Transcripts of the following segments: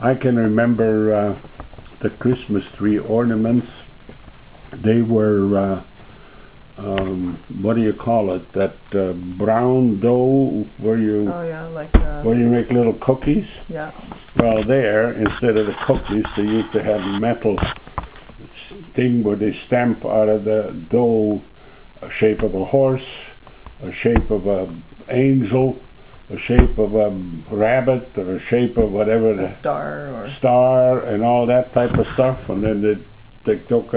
I can remember the Christmas tree ornaments. They were, what do you call it? That brown dough where you Oh yeah, like where you make little cookies. yeah. Well, there instead of the cookies, they used to have a metal thing where they stamp out of the dough a shape of a horse, a shape of a angel, a shape of a rabbit, or a shape of whatever the star and all that type of stuff. And then they took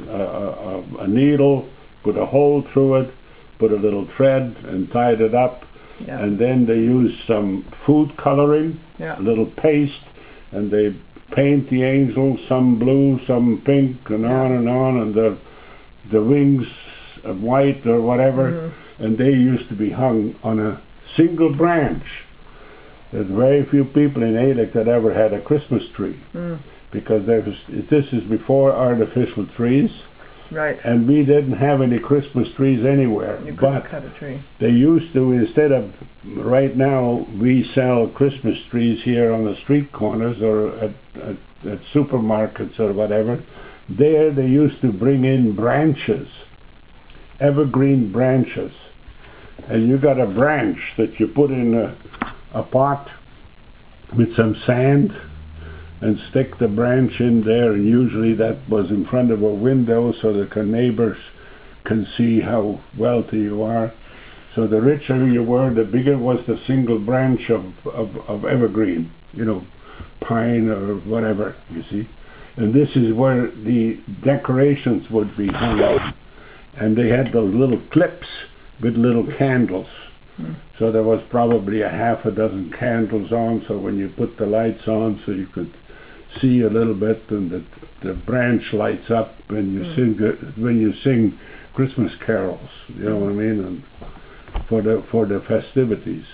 a needle, put a hole through it, put a little thread and tied it up. Yeah. And then they used some food coloring, yeah. a little paste, and they paint the angel, some blue, some pink, and yeah. on and on, and the wings of white or whatever. Mm-hmm. And they used to be hung on a single branch. There's very few people in Ailech that ever had a Christmas tree, because this is before artificial trees. Right. And we didn't have any Christmas trees anywhere. You couldn't cut a tree. They used to, instead of, right now, we sell Christmas trees here on the street corners or at supermarkets or whatever. There they used to bring in branches, evergreen branches. And you got a branch that you put in a pot with some sand and stick the branch in there, and usually that was in front of a window so that the neighbors can see how wealthy you are. So the richer you were, the bigger was the single branch of evergreen, pine or whatever, you see. And this is where the decorations would be hung out. And they had those little clips with little candles. So there was probably a half a dozen candles on, so when you put the lights on so you could see a little bit, and the branch lights up when you sing Christmas carols, you know what I mean, and for the festivities.